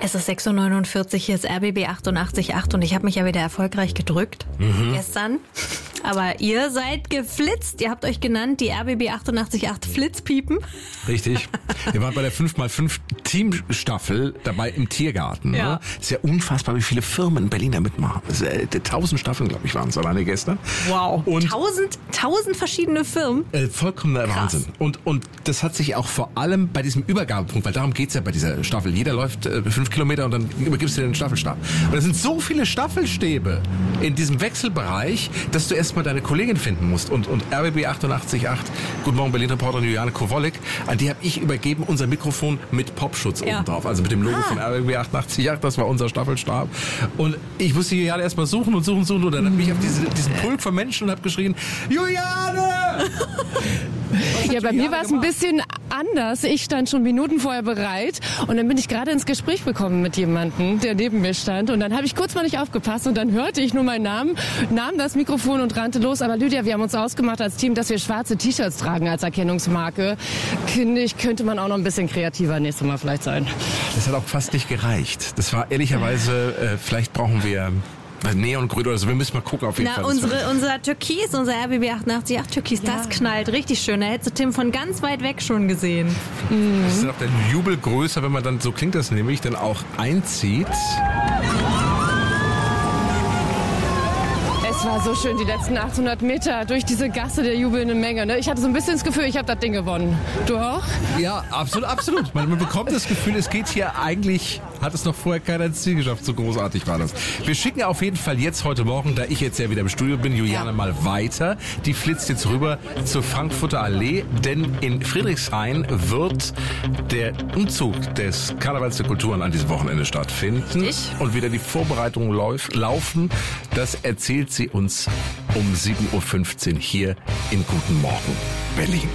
Es ist sechs Uhr neunundvierzig, hier ist R B B achtundachtzig Komma acht und ich habe mich ja wieder erfolgreich gedrückt Mhm. gestern. Aber ihr seid geflitzt. Ihr habt euch genannt die R B B achtundachtzig Komma acht Flitzpiepen. Richtig. Wir waren bei der fünf mal fünf Teamstaffel dabei im Tiergarten. Ja. Ne? Ist ja unfassbar, wie viele Firmen in Berlin da mitmachen. Das ist, äh, tausend Staffeln, glaube ich, waren es alleine gestern. Wow. Und Tausend, tausend verschiedene Firmen. Äh, vollkommener Krass. Wahnsinn. Und, und das hat sich auch vor allem bei diesem Übergabepunkt, weil darum geht's ja bei dieser Staffel. Jeder läuft äh, fünf Kilometer und dann übergibst du dir den Staffelstab. Und es sind so viele Staffelstäbe in diesem Wechselbereich, dass du erstmal deine Kollegin finden musst. Und, und R B B achtundachtzig Komma acht, Guten Morgen Berlin-Reporterin Juliane Kowolek, an die habe ich übergeben unser Mikrofon mit Popschutz Ja. oben drauf. Also mit dem Logo Ah. von R B B achtundachtzig Komma acht, das war unser Staffelstab. Und ich musste Juliane erstmal suchen und suchen und suchen. Und dann bin ich auf diese, diesen Pulk von Menschen und habe geschrien, Juliane! Ja, bei mir war es ein bisschen anders. Ich stand schon Minuten vorher bereit und dann bin ich gerade ins Gespräch gekommen mit jemandem, der neben mir stand. Und dann habe ich kurz mal nicht aufgepasst und dann hörte ich nur meinen Namen, nahm das Mikrofon und rannte los. Aber Lydia, wir haben uns ausgemacht als Team, dass wir schwarze T-Shirts tragen als Erkennungsmarke. Finde ich, könnte man auch noch ein bisschen kreativer nächstes Mal vielleicht sein. Das hat auch fast nicht gereicht. Das war ehrlicherweise, äh, vielleicht brauchen wir Neongrün oder so. Wir müssen mal gucken auf jeden Na, Fall. unsere, unser Türkis, unser R B B achtundachtzig Komma acht Türkis, das knallt richtig schön. Da hättest du Tim von ganz weit weg schon gesehen. Das ist auch der Jubel größer, wenn man dann, so klingt das nämlich, dann auch einzieht. Es war so schön, die letzten achthundert Meter durch diese Gasse der jubelnden Menge. Ne? Ich hatte so ein bisschen das Gefühl, ich habe das Ding gewonnen. Du auch? Ja, absolut, absolut. Man, man bekommt das Gefühl, es geht hier eigentlich, hat es noch vorher keiner ins Ziel geschafft. So großartig war das. Wir schicken auf jeden Fall jetzt heute Morgen, da ich jetzt ja wieder im Studio bin, Juliane mal weiter. Die flitzt jetzt rüber zur Frankfurter Allee, denn in Friedrichshain wird der Umzug des Karnevals der Kulturen an diesem Wochenende stattfinden. Und wieder die Vorbereitungen lauf, laufen. Das erzählt sie uns um sieben Uhr fünfzehn hier in Guten Morgen Berlin.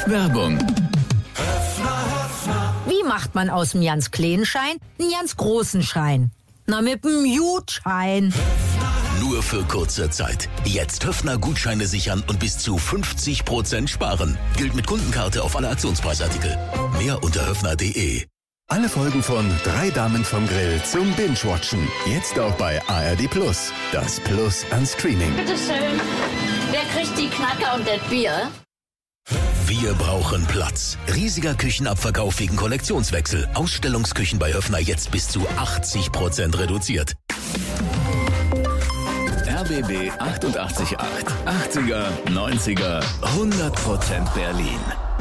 Werbung. Wie macht man aus dem ganz kleinen Schein einen ganz großen Schein? Na, mit dem Gutschein. Nur für kurze Zeit. Jetzt Höffner Gutscheine sichern und bis zu fünfzig Prozent sparen. Gilt mit Kundenkarte auf alle Aktionspreisartikel. Mehr unter höffner punkt de. Alle Folgen von Drei Damen vom Grill zum Binge-Watchen. Jetzt auch bei A R D Plus. Das Plus an Streaming. Bitte schön. Wer kriegt die Knacker und das Bier? Wir brauchen Platz. Riesiger Küchenabverkauf wegen Kollektionswechsel. Ausstellungsküchen bei Höffner jetzt bis zu achtzig Prozent reduziert. R B B achtundachtzig Komma acht. achtziger, neunziger, hundert Prozent Berlin.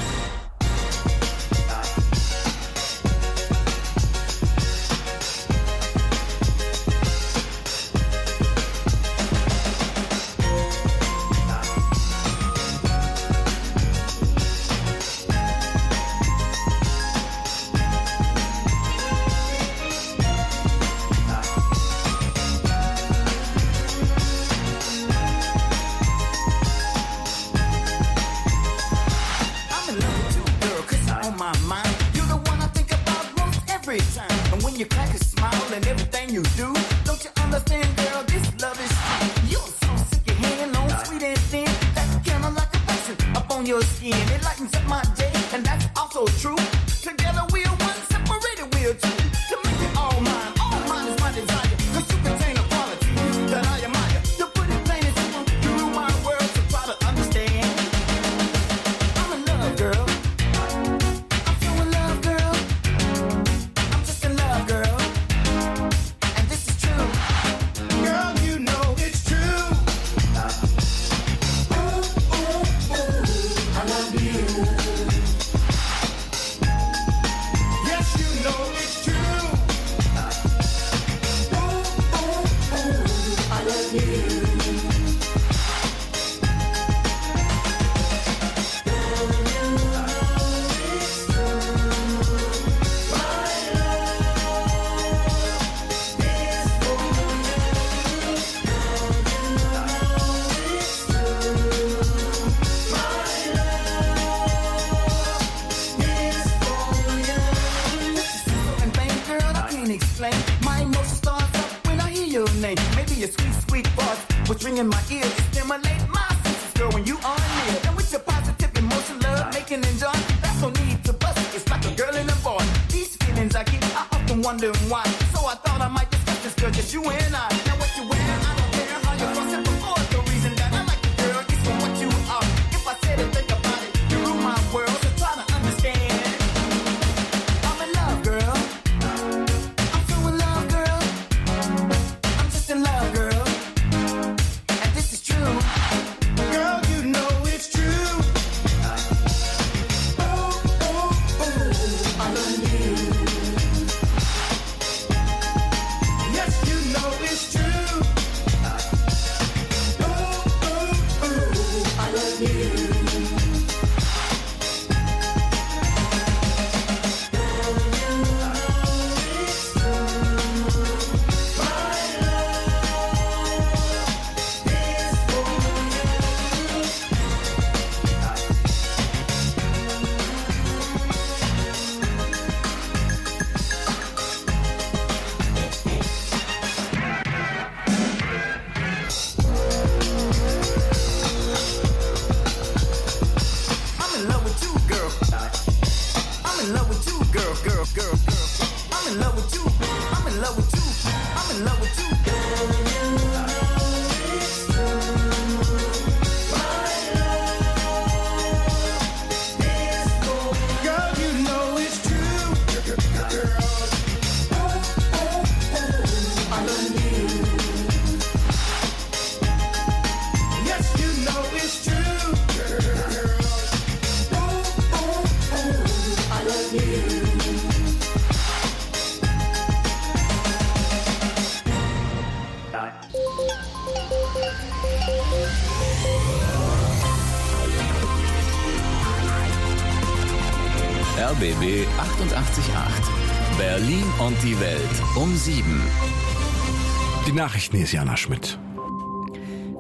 R B B achtundachtzig Komma acht. Berlin und die Welt um sieben. Die Nachrichten ist Jana Schmidt.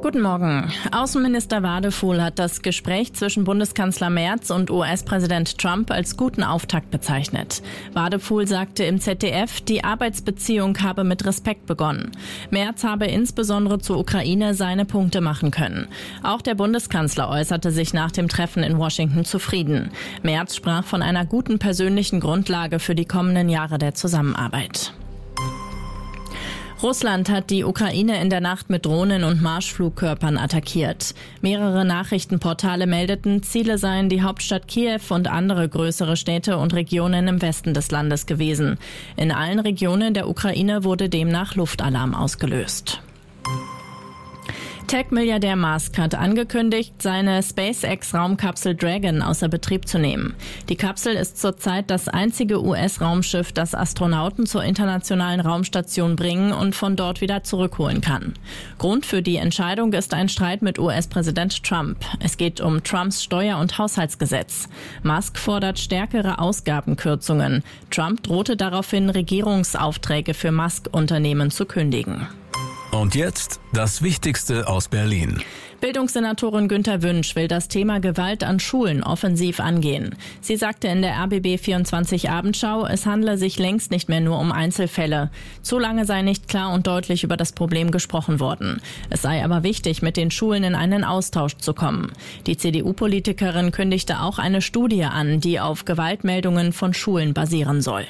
Guten Morgen. Außenminister Wadefuhl hat das Gespräch zwischen Bundeskanzler Merz und U S-Präsident Trump als guten Auftakt bezeichnet. Wadefuhl sagte im Z D F, die Arbeitsbeziehung habe mit Respekt begonnen. Merz habe insbesondere zur Ukraine seine Punkte machen können. Auch der Bundeskanzler äußerte sich nach dem Treffen in Washington zufrieden. Merz sprach von einer guten persönlichen Grundlage für die kommenden Jahre der Zusammenarbeit. Russland hat die Ukraine in der Nacht mit Drohnen und Marschflugkörpern attackiert. Mehrere Nachrichtenportale meldeten, Ziele seien die Hauptstadt Kiew und andere größere Städte und Regionen im Westen des Landes gewesen. In allen Regionen der Ukraine wurde demnach Luftalarm ausgelöst. Tech-Milliardär Musk hat angekündigt, seine SpaceX-Raumkapsel Dragon außer Betrieb zu nehmen. Die Kapsel ist zurzeit das einzige U S-Raumschiff, das Astronauten zur internationalen Raumstation bringen und von dort wieder zurückholen kann. Grund für die Entscheidung ist ein Streit mit U S-Präsident Trump. Es geht um Trumps Steuer- und Haushaltsgesetz. Musk fordert stärkere Ausgabenkürzungen. Trump drohte daraufhin, Regierungsaufträge für Musk-Unternehmen zu kündigen. Und jetzt das Wichtigste aus Berlin. Bildungssenatorin Günther Wünsch will das Thema Gewalt an Schulen offensiv angehen. Sie sagte in der R B B vierundzwanzig Abendschau, es handle sich längst nicht mehr nur um Einzelfälle. Zu lange sei nicht klar und deutlich über das Problem gesprochen worden. Es sei aber wichtig, mit den Schulen in einen Austausch zu kommen. Die C D U-Politikerin kündigte auch eine Studie an, die auf Gewaltmeldungen von Schulen basieren soll.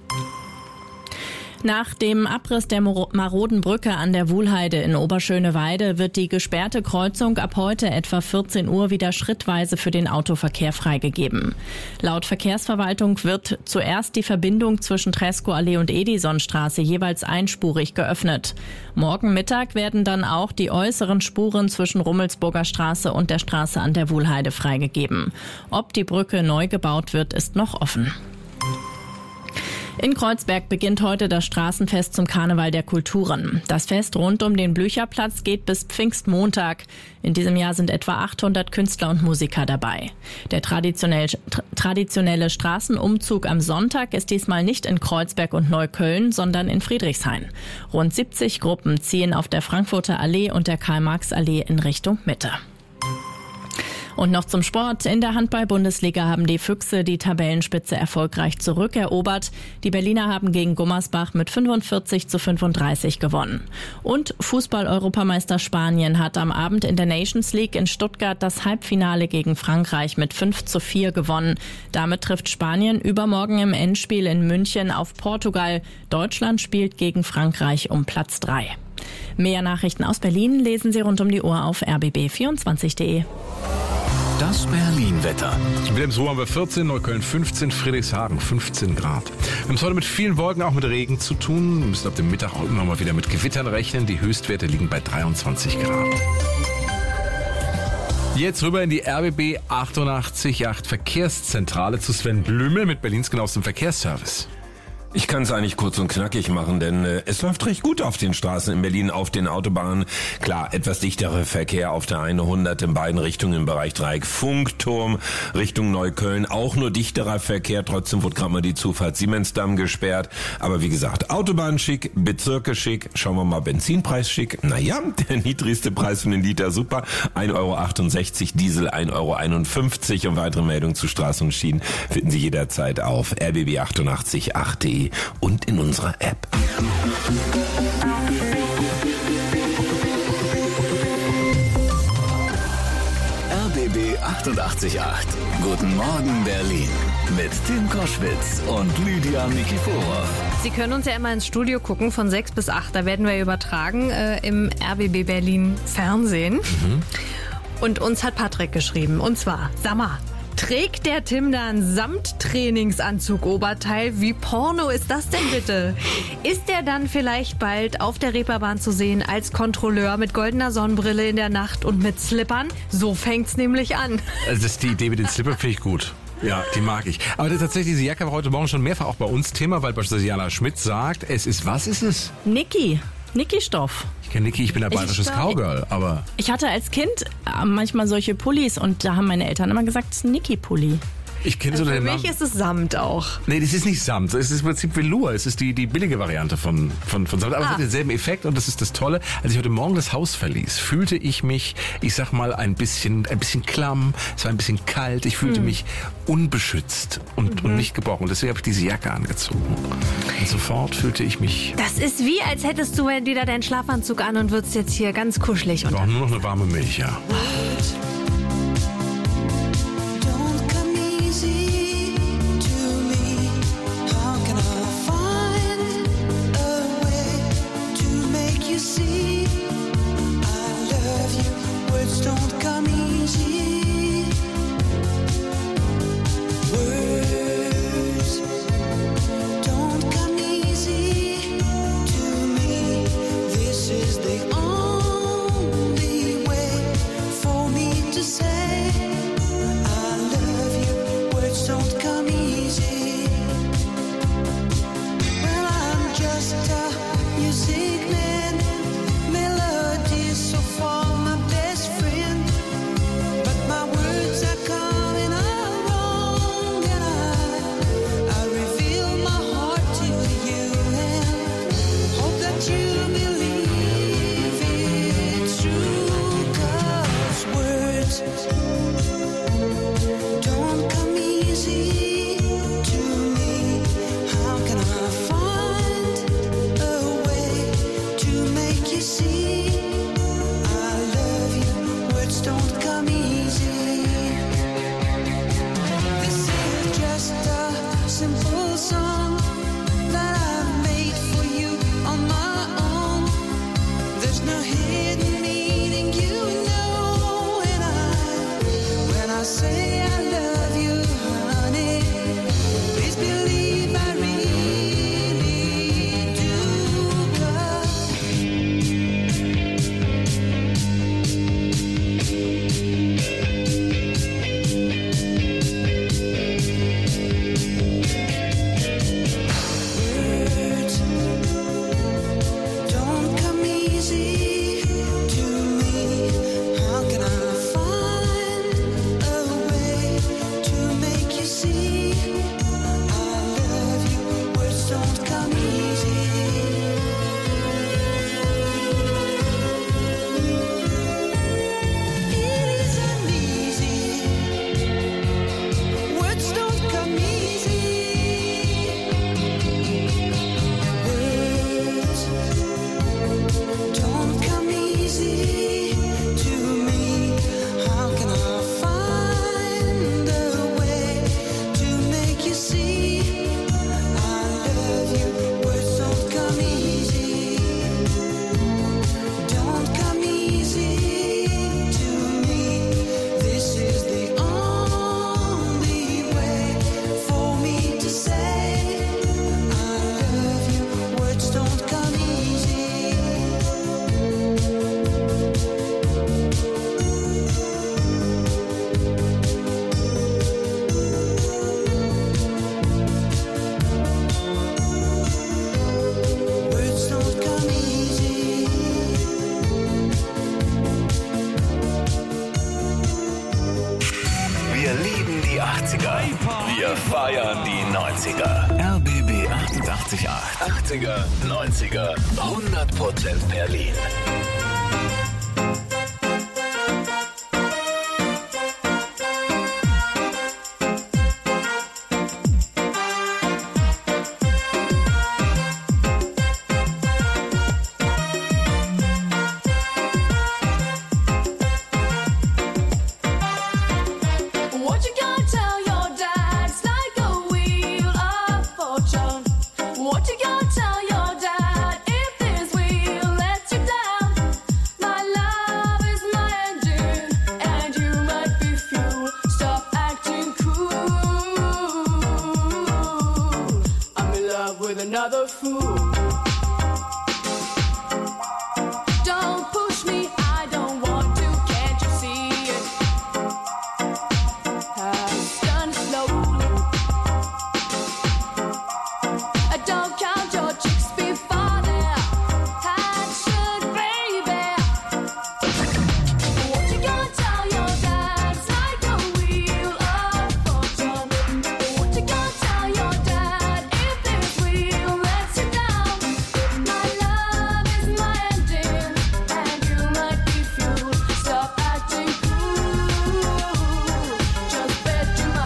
Nach dem Abriss der maroden Brücke an der Wuhlheide in Oberschöneweide wird die gesperrte Kreuzung ab heute etwa vierzehn Uhr wieder schrittweise für den Autoverkehr freigegeben. Laut Verkehrsverwaltung wird zuerst die Verbindung zwischen Treskoallee und Edisonstraße jeweils einspurig geöffnet. Morgen Mittag werden dann auch die äußeren Spuren zwischen Rummelsburger Straße und der Straße an der Wuhlheide freigegeben. Ob die Brücke neu gebaut wird, ist noch offen. In Kreuzberg beginnt heute das Straßenfest zum Karneval der Kulturen. Das Fest rund um den Blücherplatz geht bis Pfingstmontag. In diesem Jahr sind etwa achthundert Künstler und Musiker dabei. Der traditionell, tra- traditionelle Straßenumzug am Sonntag ist diesmal nicht in Kreuzberg und Neukölln, sondern in Friedrichshain. Rund siebzig Gruppen ziehen auf der Frankfurter Allee und der Karl-Marx-Allee in Richtung Mitte. Und noch zum Sport. In der Handball-Bundesliga haben die Füchse die Tabellenspitze erfolgreich zurückerobert. Die Berliner haben gegen Gummersbach mit fünfundvierzig zu fünfunddreißig gewonnen. Und Fußball-Europameister Spanien hat am Abend in der Nations League in Stuttgart das Halbfinale gegen Frankreich mit fünf zu vier gewonnen. Damit trifft Spanien übermorgen im Endspiel in München auf Portugal. Deutschland spielt gegen Frankreich um Platz drei. Mehr Nachrichten aus Berlin lesen Sie rund um die Uhr auf r b b vierundzwanzig punkt de. Das Berlin-Wetter. In Wilhelmsruhe haben wir vierzehn, Neukölln fünfzehn, Friedrichshagen fünfzehn Grad. Wir haben es heute mit vielen Wolken, auch mit Regen zu tun. Wir müssen ab dem Mittag auch immer mal wieder mit Gewittern rechnen. Die Höchstwerte liegen bei dreiundzwanzig Grad. Jetzt rüber in die R B B achtundachtzig Komma acht Verkehrszentrale zu Sven Blümel mit Berlins genauestem Verkehrsservice. Ich kann es eigentlich kurz und knackig machen, denn äh, es läuft recht gut auf den Straßen in Berlin, auf den Autobahnen. Klar, etwas dichterer Verkehr auf der hundert in beiden Richtungen im Bereich Dreieck Funkturm Richtung Neukölln. Auch nur dichterer Verkehr, trotzdem wurde gerade mal die Zufahrt Siemensdamm gesperrt. Aber wie gesagt, Autobahn schick, Bezirke schick, schauen wir mal, Benzinpreis schick. Naja, der niedrigste Preis für den Liter super, ein Euro achtundsechzig, Diesel ein Euro einundfünfzig. Und weitere Meldungen zu Straßen und Schienen finden Sie jederzeit auf r b b achtundachtzig Komma acht punkt de und in unserer App. R B B achtundachtzig Komma acht. Guten Morgen Berlin. Mit Tim Koschwitz und Lydia Nikiforov. Sie können uns ja immer ins Studio gucken von sechs bis acht. Da werden wir übertragen äh, im R B B Berlin Fernsehen. Mhm. Und uns hat Patrick geschrieben. Und zwar, sag mal, trägt der Tim da einen Samt-Trainingsanzug-Oberteil? Wie Porno ist das denn bitte? Ist er dann vielleicht bald auf der Reeperbahn zu sehen als Kontrolleur mit goldener Sonnenbrille in der Nacht und mit Slippern? So fängt's nämlich an. Also das ist die Idee mit den Slippern, finde ich gut. Ja, die mag ich. Aber tatsächlich, diese Jacke war heute Morgen schon mehrfach auch bei uns Thema, weil beispielsweise Jana Schmidt sagt, es ist, was ist es? Niki. Niki-Stoff. Ich kenne Niki, ich bin ein bayerisches Cowgirl, aber... Ich hatte als Kind manchmal solche Pullis und da haben meine Eltern immer gesagt, es ist ein Niki-Pulli. Ich kenne so Für den mich Namen. ist es Samt auch. Nee, das ist nicht Samt. Es ist im Prinzip Velour. Es ist die, die billige Variante von, von, von Samt. Aber Ah. es hat denselben Effekt und das ist das Tolle. Als ich heute Morgen das Haus verließ, fühlte ich mich, ich sag mal, ein bisschen, ein bisschen klamm. Es war ein bisschen kalt. Ich fühlte Hm. mich unbeschützt und, Mhm. und nicht geborgen. Und deswegen habe ich diese Jacke angezogen. Und sofort fühlte ich mich... Das ist wie, als hättest du wieder deinen Schlafanzug an und würdest jetzt hier ganz kuschelig Ich und brauche nur noch eine warme Milch, ja. Don't come easy to me. How can I find a way to make you see I love you? Words don't come easy. Words don't come easy to me. This is the only way for me to say I love you. Words don't come easy. Well, I'm just a music man. Melodies so far my best friend. But my words are coming out wrong, and I, I reveal my heart to you and hope that you believe it's true. 'Cause words don't come easy to me. How can I find a way to make you see I love you? Words don't come easy. This is just a simple song that I've made for you on my own. There's no hidden meaning, you know, and I, when I say I love you, honey, please believe I really do. 'Cause words don't come easy to me. How can I find a way to make you see I love you? Words don't come easy. It isn't easy. Words don't come easy. Words don't come easy to me. How can I find a way to make you see I love you? Words don't come easy. Don't come easy to me. This is the only way for me to say I love you. Words don't come easy. Words don't come easy. Wir lieben die achtziger. Wir feiern die neunziger. R B B achtundachtzig Komma acht. achtziger, neunziger, hundert Prozent Berlin. What you gonna tell your dad? It's like a wheel of fortune. What you gonna tell your dad if this wheel lets you down? My love is my engine, and you might be fuel. Stop acting cool. I'm in love with another fool.